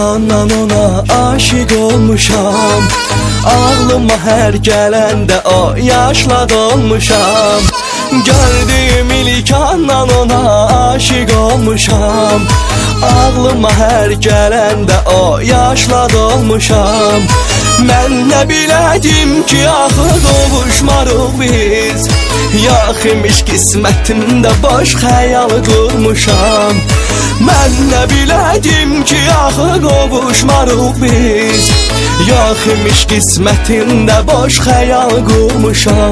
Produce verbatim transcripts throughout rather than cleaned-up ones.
kandan ona aşık olmuşam. Ağlıma hər gələndə o yaşla dolmuşam. Gördüyüm ilk andan ona aşık olmuşam. Ağlıma hər gələndə o yaşla dolmuşam. Mən nə bilədim ki, axı qovuşmarıq biz. Yox imiş qismətimdə boş xəyal qurmuşam. Mən nə bilədim ki, axı qovuşmarıq biz. Yox imiş qismətimdə boş xəyal qurmuşam.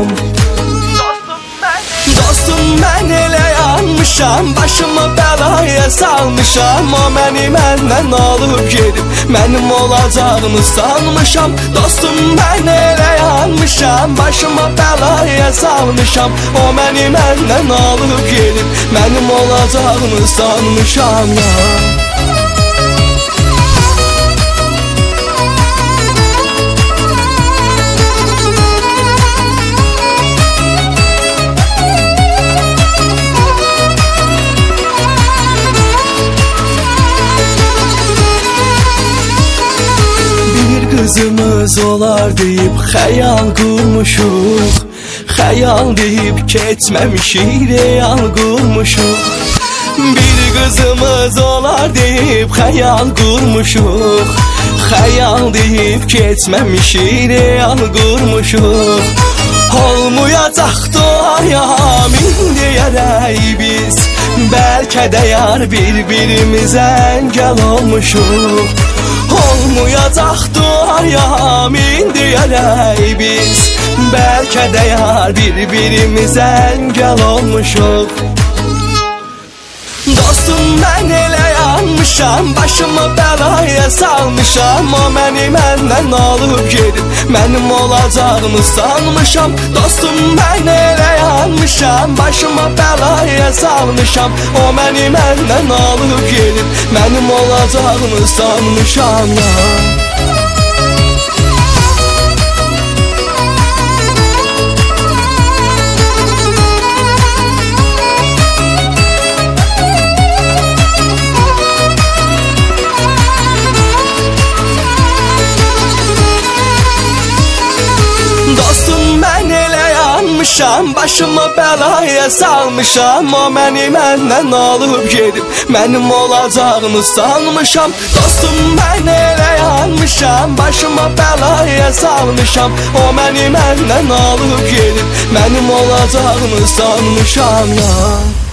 Dostum mən elə yanmışam, başımı bəlaya salmışam. O məni məndən alıb gedib, mənim olacağını sanmışam. Dostum mən elə yanmışam, başımı bəlaya salmışam. O məni məndən alıb gedib, mənim olacağını sanmışam ya. Qızımız olar deyib xəyal qurmuşuq. Xəyal deyib keçməmişik, real qurmuşuq. Bir qızımız olar deyib xəyal qurmuşuq. Xəyal deyib keçməmişik, real qurmuşuq. Olmayacaqdı ayam indi deyərək biz. Bəlkə də yar bir-birimizə əngəl olmuşuq. Olmayacaqdı ayam indi deyərək biz. Bəlkə də yar bir-birimizə əngəl olmuşuq. Dostum mən elə yanmışam, başımı bəlaya salmışam. O məni məndən alıb gedib, mənim olacağını sanmışam. Dostum mən elə yanmışam, başımı bəlaya salmışam. O məni məndən alıb gedib, mənim olacağını sanmışam ya. Dostum mən elə yanmışam, başımı bəlaya salmışam. O məni məndən alıb gedib, mənim olacağını sanmışam. Dostum mən elə yanmışam, başımı bəlaya salmışam. O məni məndən alıb gedib, mənim olacağını sanmışam ya.